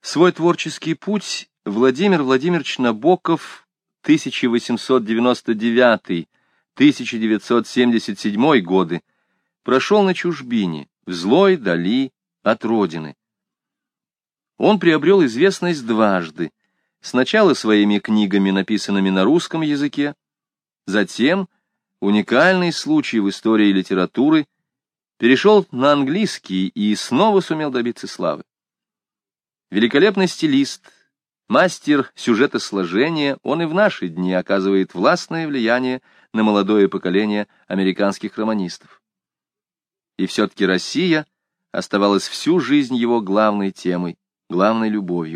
Свой творческий путь Владимир Владимирович Набоков 1899-1977 годы прошел на чужбине, в злой дали от родины. Он приобрел известность дважды. Сначала своими книгами, написанными на русском языке, затем, уникальный случай в истории литературы, перешел на английский и снова сумел добиться славы. Великолепный стилист, мастер сюжетосложения, он и в наши дни оказывает властное влияние на молодое поколение американских романистов. И все-таки Россия оставалась всю жизнь его главной темой, главной любовью.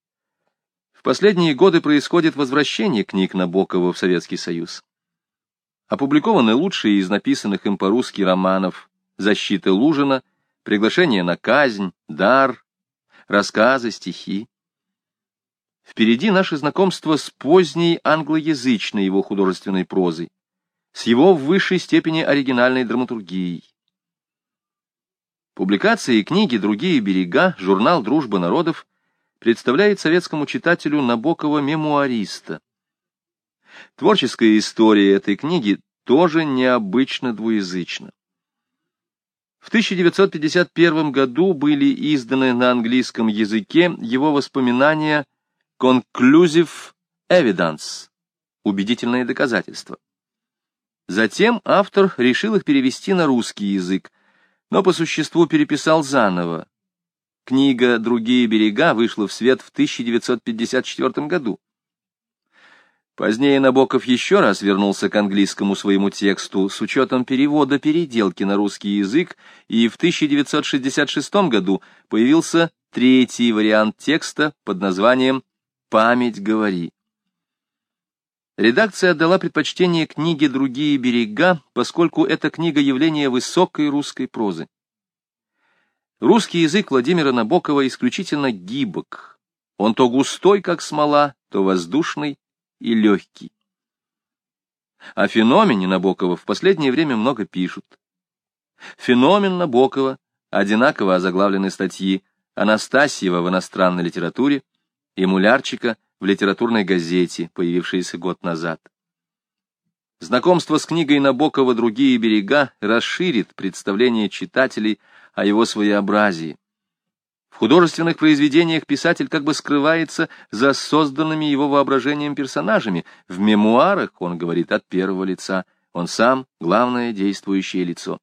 В последние годы происходит возвращение книг Набокова в Советский Союз. Опубликованы лучшие из написанных им по-русски романов «Защита Лужина», «Приглашение на казнь», «Дар», рассказы, стихи. Впереди наше знакомство с поздней англоязычной его художественной прозой, с его в высшей степени оригинальной драматургией. Публикации книги «Другие берега», журнал «Дружба народов» представляет советскому читателю Набокова-мемуариста. Творческая история этой книги тоже необычно двуязычна. В 1951 году были изданы на английском языке его воспоминания «Conclusive Evidence» — убедительные доказательства. Затем автор решил их перевести на русский язык, но по существу переписал заново. Книга «Другие берега» вышла в свет в 1954 году. Позднее Набоков еще раз вернулся к английскому своему тексту с учетом перевода-переделки на русский язык, и в 1966 году появился третий вариант текста под названием «Память говори». Редакция отдала предпочтение книге «Другие берега», поскольку эта книга — явление высокой русской прозы. Русский язык Владимира Набокова исключительно гибок. Он то густой, как смола, то воздушный и легкий. О феномене Набокова в последнее время много пишут. Феномен Набокова одинаково озаглавлены статьи Анастасьева в иностранной литературе и Мулярчика в литературной газете, появившейся год назад. Знакомство с книгой Набокова «Другие берега» расширит представление читателей о его своеобразии. В художественных произведениях писатель как бы скрывается за созданными его воображением персонажами. В мемуарах он говорит от первого лица, он сам — главное действующее лицо.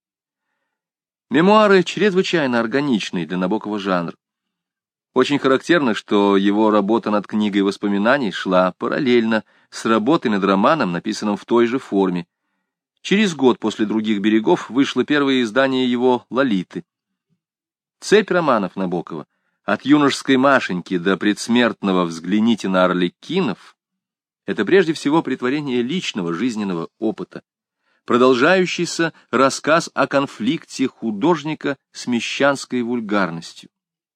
Мемуары — чрезвычайно органичный для Набокова жанр. Очень характерно, что его работа над книгой воспоминаний шла параллельно с работой над романом, написанным в той же форме. Через год после «Других берегов» вышло первое издание его «Лолиты». Цепь романов Набокова «От юношеской Машеньки до предсмертного «Взгляните на Арлекинов» — это прежде всего претворение личного жизненного опыта, продолжающийся рассказ о конфликте художника с мещанской вульгарностью.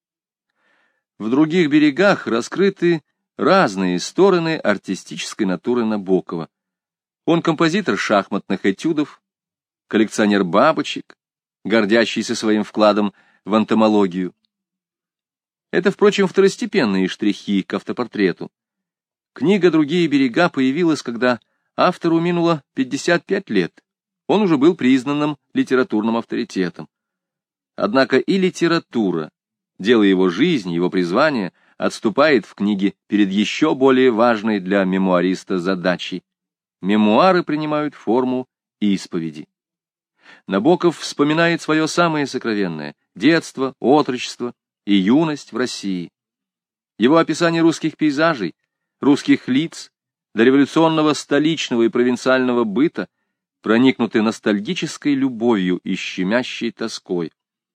В «Других берегах» раскрыты разные стороны артистической натуры Набокова. Он композитор шахматных этюдов, коллекционер бабочек, гордящийся своим вкладом в энтомологию. Это, впрочем, второстепенные штрихи к автопортрету. Книга «Другие берега» появилась, когда автору минуло 55 лет. Он уже был признанным литературным авторитетом. Однако и литература, дело его жизни, его призвания, отступает в книге перед еще более важной для мемуариста задачей. Мемуары принимают форму исповеди. Набоков вспоминает свое самое сокровенное — детство, отрочество и юность в России. Его описание русских пейзажей, русских лиц, дореволюционного столичного и провинциального быта проникнуты ностальгической любовью и щемящей тоской.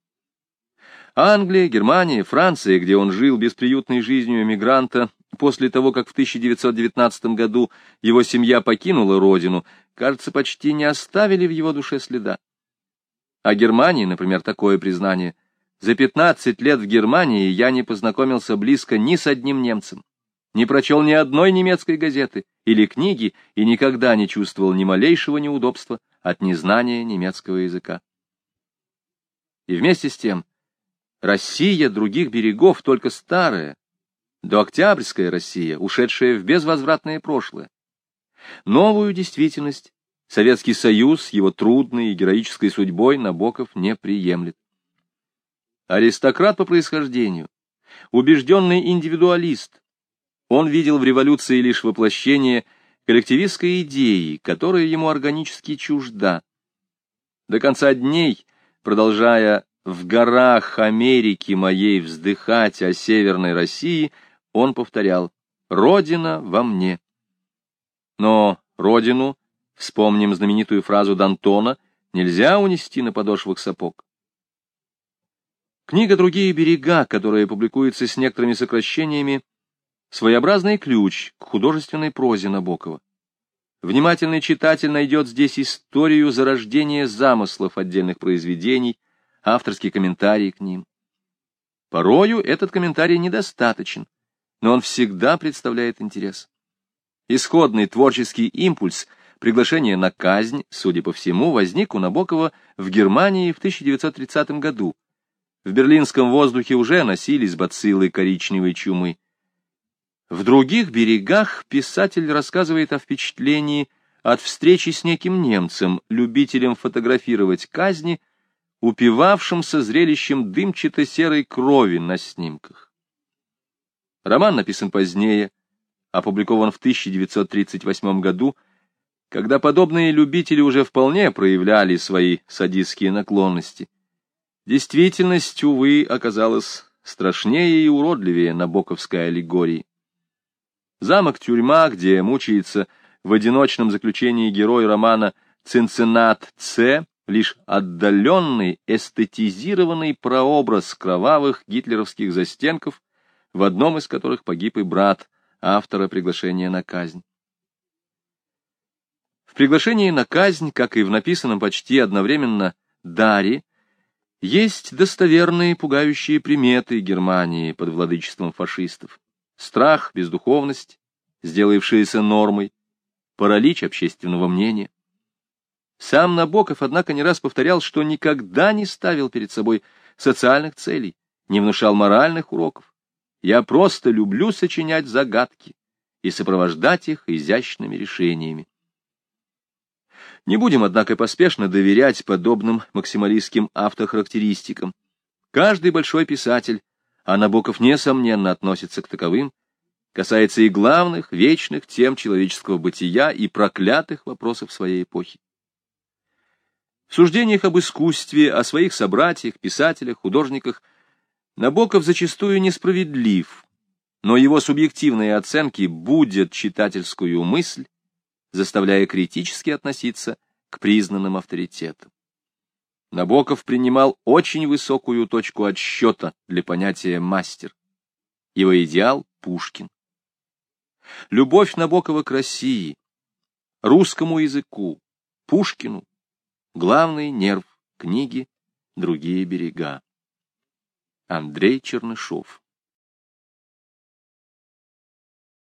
Англия, Германия, Франция, где он жил бесприютной жизнью эмигранта, после того, как в 1919 году его семья покинула родину, кажется, почти не оставили в его душе следа. О Германии, например, такое признание: «За 15 лет в Германии я не познакомился близко ни с одним немцем, не прочел ни одной немецкой газеты или книги и никогда не чувствовал ни малейшего неудобства от незнания немецкого языка». И вместе с тем Россия других берегов только старая, дооктябрьская Россия, ушедшая в безвозвратное прошлое. Новую действительность Советский Союз с его трудной и героической судьбой Набоков не приемлет. Аристократ по происхождению, убежденный индивидуалист, он видел в революции лишь воплощение коллективистской идеи, которая ему органически чужда. До конца дней, продолжая «в горах Америки моей вздыхать о Северной России», он повторял «Родина во мне». Но родину, вспомним знаменитую фразу Д'Антона, нельзя унести на подошвах сапог. Книга «Другие берега», которая публикуется с некоторыми сокращениями, своеобразный ключ к художественной прозе Набокова. Внимательный читатель найдет здесь историю зарождения замыслов отдельных произведений, авторский комментарий к ним. Порою этот комментарий недостаточен, но он всегда представляет интерес. Исходный творческий импульс, приглашение на казнь, судя по всему, возник у Набокова в Германии в 1930 году. В берлинском воздухе уже носились бациллы коричневой чумы. В других берегах писатель рассказывает о впечатлении от встречи с неким немцем, любителем фотографировать казни, упивавшимся зрелищем дымчато-серой крови на снимках. Роман написан позднее, опубликован в 1938 году, когда подобные любители уже вполне проявляли свои садистские наклонности. Действительность, увы, оказалась страшнее и уродливее набоковской аллегории. Замок-тюрьма, где мучается в одиночном заключении герой романа Цинциннат Ц, лишь отдаленный, эстетизированный прообраз кровавых гитлеровских застенков, в одном из которых погиб и брат автора приглашения на казнь. В приглашении на казнь, как и в написанном почти одновременно «Даре», есть достоверные пугающие приметы Германии под владычеством фашистов. Страх, бездуховность, сделавшиеся нормой, паралич общественного мнения. Сам Набоков, однако, не раз повторял, что никогда не ставил перед собой социальных целей, не внушал моральных уроков. «Я просто люблю сочинять загадки и сопровождать их изящными решениями». Не будем, однако, поспешно доверять подобным максималистским автохарактеристикам. Каждый большой писатель, а Набоков, несомненно, относится к таковым, касается и главных, вечных тем человеческого бытия и проклятых вопросов своей эпохи. В суждениях об искусстве, о своих собратьях, писателях, художниках Набоков зачастую несправедлив, но его субъективные оценки будят читательскую мысль, заставляя критически относиться к признанным авторитетам. Набоков принимал очень высокую точку отсчета для понятия «мастер». Его идеал — Пушкин. Любовь Набокова к России, русскому языку, Пушкину — главный нерв книги «Другие берега». Андрей Чернышов.